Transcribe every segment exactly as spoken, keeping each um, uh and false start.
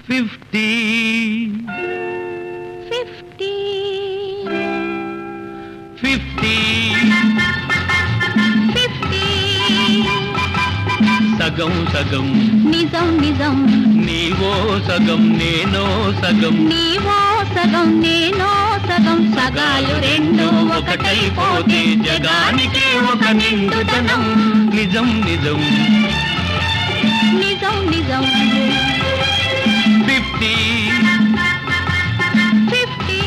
fifty fifty fifty fifty సగం సగం నిజం నిజం నీవో సగం నేనో సగం నీవో సగం నేనో సగం సగాలు రెండు ఒకటైపోతే జగానికి ఒక నిండుతనం నిజం నిజం నిజం నిజం ఫిఫ్టీ ఫిఫ్టీ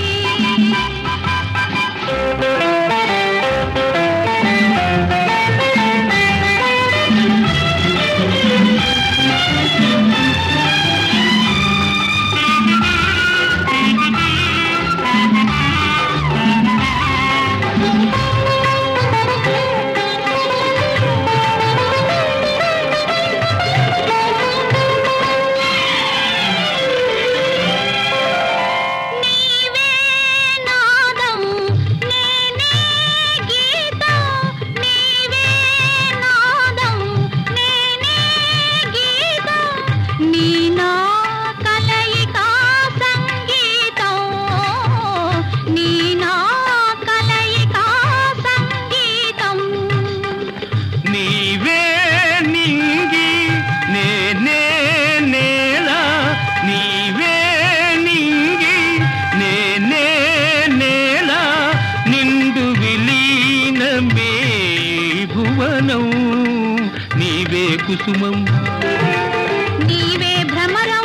నీవే కుసుమం నీవే భ్రమరం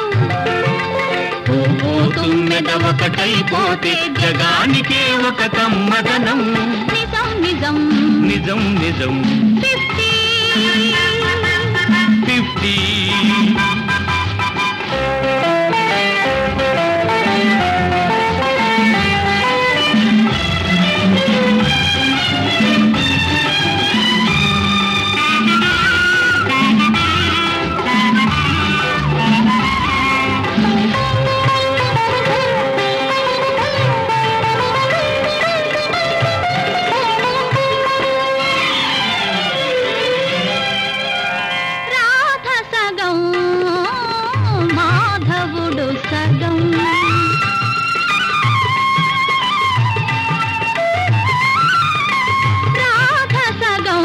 పోతున్నద ఒకటైపోతే జగానికే ఒక కమ్మదనం నిజం నిజం నిజం నిజం ఫిఫ్టీ ఫిఫ్టీ సగం రాధ సగం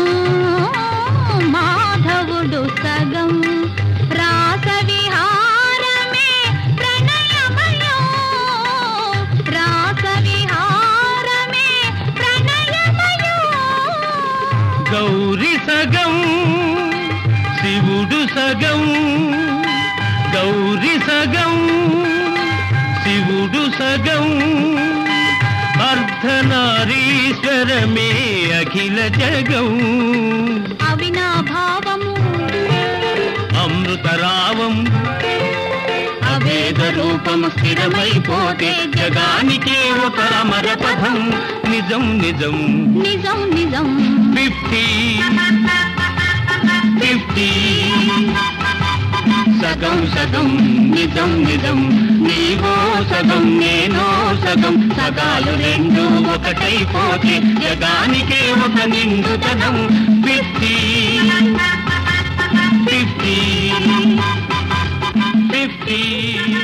మాధవుడు సగం రాస విహారమే ప్రణయమయం రాస విహారమే ప్రణయమయం గౌరి సగం శివుడు సగం గౌరి సగం శివుడు సగం అర్ధనారీశ్వరమే అఖిల జగం అవినాభావము అమృతరావం అభేద రూపము స్థిరమైపోతే జగానికే ఒక అమర పదం నిజం నిజం నిజం నిజం ఫిఫ్టీ ఫిఫ్టీ సగం సగం నిజం నిజం నీవో సగం నేనో సగం సగాలు రెండు ఒకటైపోతే జగానికే ఒక నిండుతనం ఫిఫ్టీ ఫిఫ్టీ ఫిఫ్టీ